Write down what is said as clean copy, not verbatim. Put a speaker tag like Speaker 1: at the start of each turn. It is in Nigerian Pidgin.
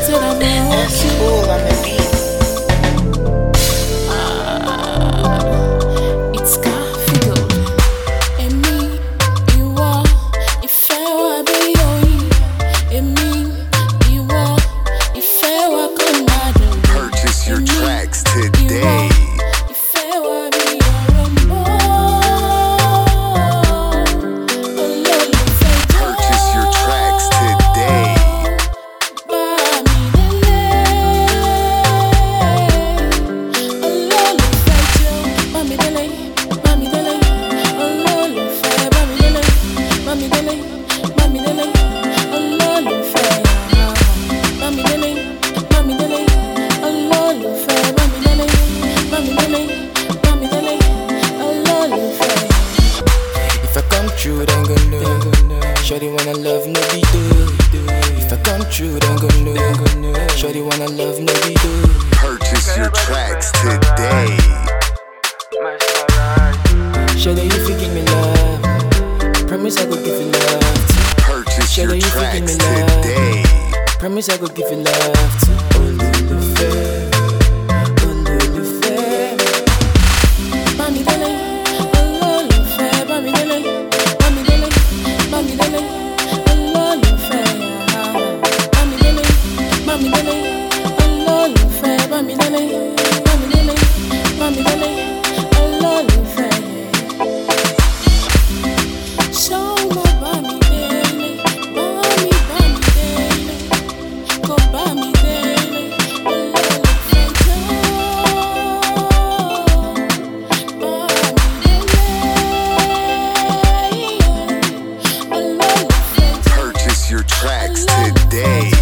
Speaker 1: said I'm
Speaker 2: That's cool on the beat.
Speaker 1: It's Garfield. Èmi, ìwọ, ìfẹ́ wa bí oyin. Èmi, ìwọ, ìfẹ́ wa kò máa dùn.
Speaker 3: Purchase your tracks today.
Speaker 1: Ìfẹ́ wa bí òrom̀bó. Olólùfẹ́ jọ̀ọ́.
Speaker 3: Purchase your tracks today.
Speaker 1: Bá mi délé. Olólùfẹ́ jọ̀ọ́. Bá mi délé. Bá mi délé. Olólùfẹ́ bá mi délé. Bá mi délé. Bá mi délé. Olólùfẹ́ bá mi délé. Bá mi délé. Olólùfẹ́ bá mi délé. Bá mi délé. Bá mi délé. Olólùfẹ́.
Speaker 4: If I come true, then go know. Shawty wanna love, no be do. If I come true, then go know. Shawty wanna love, no be do.
Speaker 3: Purchase your tracks today.
Speaker 4: Shawty, if you give me love, promise I go give you love.
Speaker 3: Purchase your
Speaker 4: Shawty, if you give
Speaker 3: tracks
Speaker 4: me love,
Speaker 3: today.
Speaker 4: promise I go give you love to Olólùfẹ́, Olólùfẹ́.
Speaker 1: Bá mi délé. Olólùfẹ́ bá mi délé. Bá mi délé. Bá mi délé. Olólùfẹ́ bá mi délé. Bá mi délé. Olólùfẹ́ bá mi délé. Bá mi délé. Bá mi délé. Olólùfẹ́. Ṣọ́wọ́ bá mi délé. Bá mi délé. Kò bá mi délé. Olólùfẹ́ jọ̀ọ́.
Speaker 3: Purchase your tracks today.